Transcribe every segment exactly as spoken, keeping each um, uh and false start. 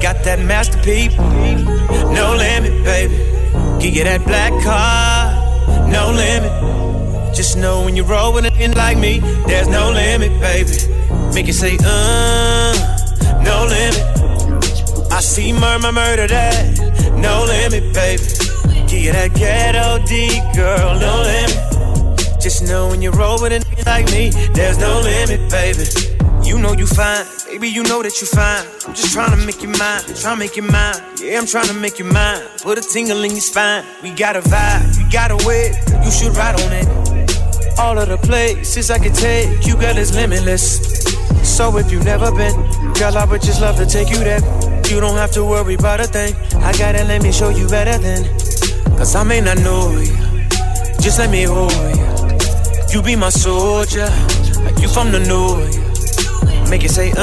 Got that masterpiece, no limit, baby. Give you that black card, no limit. Just know when you roll with it like me, there's no limit, baby. Make it say, uh, no limit. I see murmur, murder that, no limit, baby. Give you that ghetto D, girl, no limit. Just know when you roll with it like me, there's no limit, baby. You know you fine, baby, you know that you fine. I'm just trying to make you mine, trying to make you mine. Yeah, I'm trying to make you mine. Put a tingle in your spine. We got a vibe, we got a way. You should ride on it. All of the places I can take you, girl, is limitless. So if you've never been, girl, I would just love to take you there. You don't have to worry about a thing. I gotta let me show you better than. Cause I may not know you, just let me hold you. You be my soldier, like you from the north. Make it say,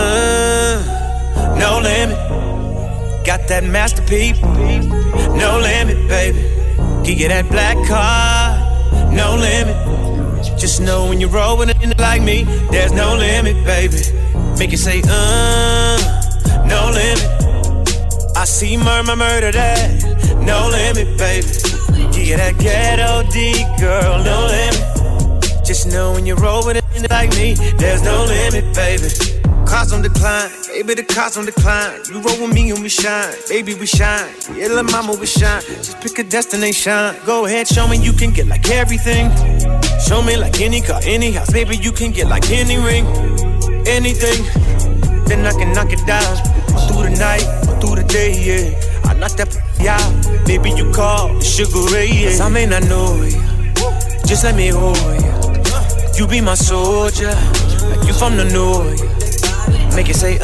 uh, no limit. Got that masterpiece, no limit, baby. Give you that black card, no limit. Just know when you roll with it like me, there's no limit, baby. Make it say, uh, no limit. I see murmur, murder that, no limit, baby. Give you that ghetto D, girl, no limit. Just know when you roll with it like me, there's no limit, baby. Cars on decline, baby, the cars on decline. You roll with me and we shine, baby, we shine. Yeah, la mama, we shine. Just pick a destination. Go ahead, show me you can get like everything. Show me like any car, any house, baby, you can get like any ring, anything. Then I can knock it down, all through the night, all through the day, yeah. I knock that out, baby, you call the Sugar Ray, yeah. Cause I may not know you, just let me hold you. You be my soldier, like you from the north. Make it say,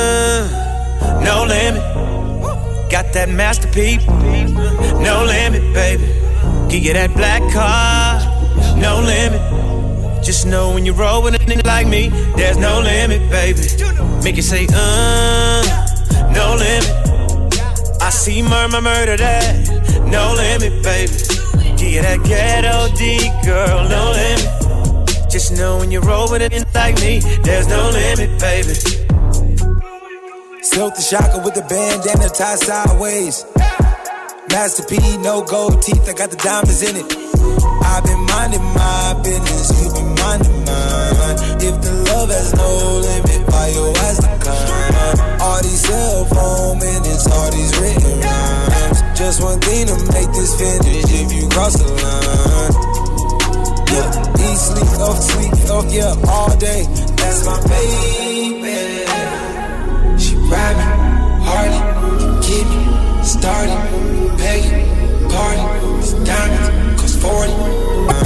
uh, no limit. Got that masterpiece, no limit, baby. Give you that black card, no limit. Just know when you roll with a nigga like me, there's no limit, baby. Make it say, uh, no limit. I see murmur, murder that, no limit, baby. Give you that ghetto D, girl, no limit. Just know when you roll with it like me, there's no limit, baby. Silk the shocker with the bandana tied sideways. Master P, no gold teeth, I got the diamonds in it. I've been minding my business, you've been minding mine. If the love has no limit, why your eyes decline? All these cell phone minutes, all these written rhymes. Just one thing to make this finish, if you cross the line. Yeah, eat, sleep, off, sleep, off, yeah, all day. That's my baby. She ride me, hardly, get me started, pay